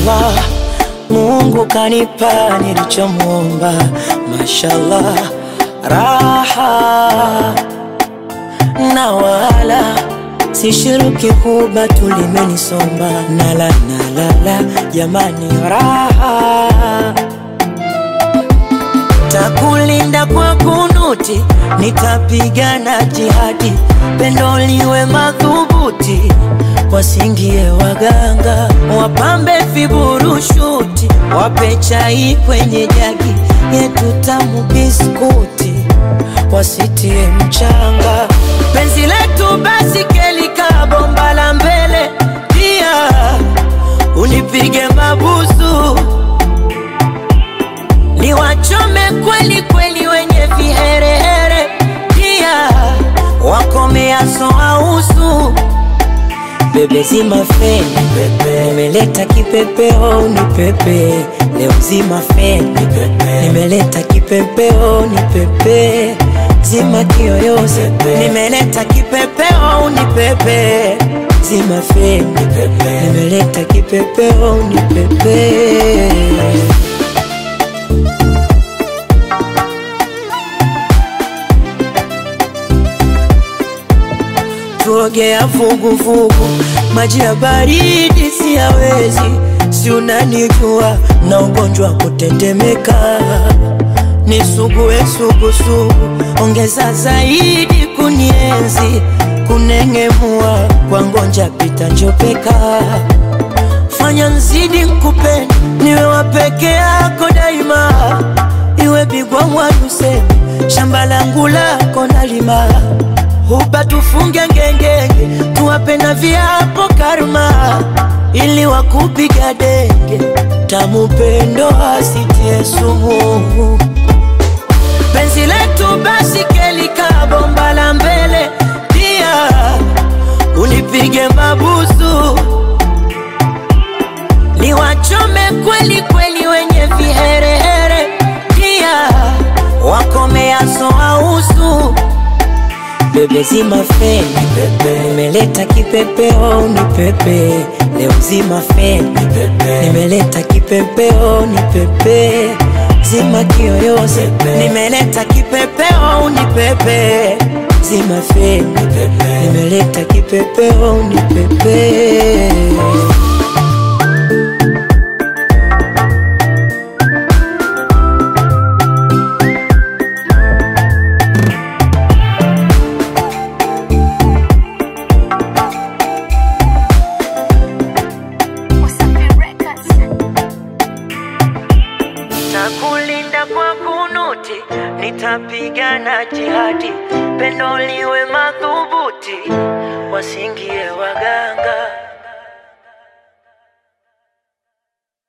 Mashallah, Mungu kanipa nilichomuomba. Mashallah, raha na wala sishiriki huba tulimenisomba. Nala jamani raha. Takulinda kwa kunuti, nitapigana jihadi, pendo liwe madhubuti, wasingie waganga, wapambe viburushuti, wape chai kwenye jagi, yetu tamu biskuti, wasitie mchanga. Penzi letu basi kelika bomba la mbele, pia unipige mabusu, niwachome kweli kweli wenye viherehere, pia wakomea soa usu. Bebe zima feni, nimeleta kipepeo ni pepe. Leo zima feni, nimeleta kipepeo ni pepe. Zima kiyoyozi, nimeleta kipepeo ni pepe. Zima feni, nimeleta kipepeo ni pepe. Tuogea vuguvugu, maji ya baridi siyawezi. Si unanijua na ugonjwa kutetemeka, nisugue sugu, ongeza zaidi kunienzi, kunengemua kwa ngonja pita njopeka. Fanya nzidi nkupende, niwe wapeke yako daima, iwe bigwa mwaduse, shamba langu lako nalima. Huba tufunge ngengenge, tuwapenda viapo karma, ili wakupiga denge, tamu pendo asitie sumu. Penzi letu basi kelika bomba la mbele, pia unipige mabusu, niwachome kweli kweli wenye viherehere, pia wakomea soa usu. Bebe zima feni, nimeleta kipepeo ni pepe. Leo zima feni, nimeleta kipepeo ni pepe. Zima kiyoyozi, nimeleta kipepeo ni pepe. Zima feni, nimeleta kipepeo ni pepe. Takulinda kwa kunuti, nitapigana jihadi, pendo liwe madhubuti, wasingie waganga.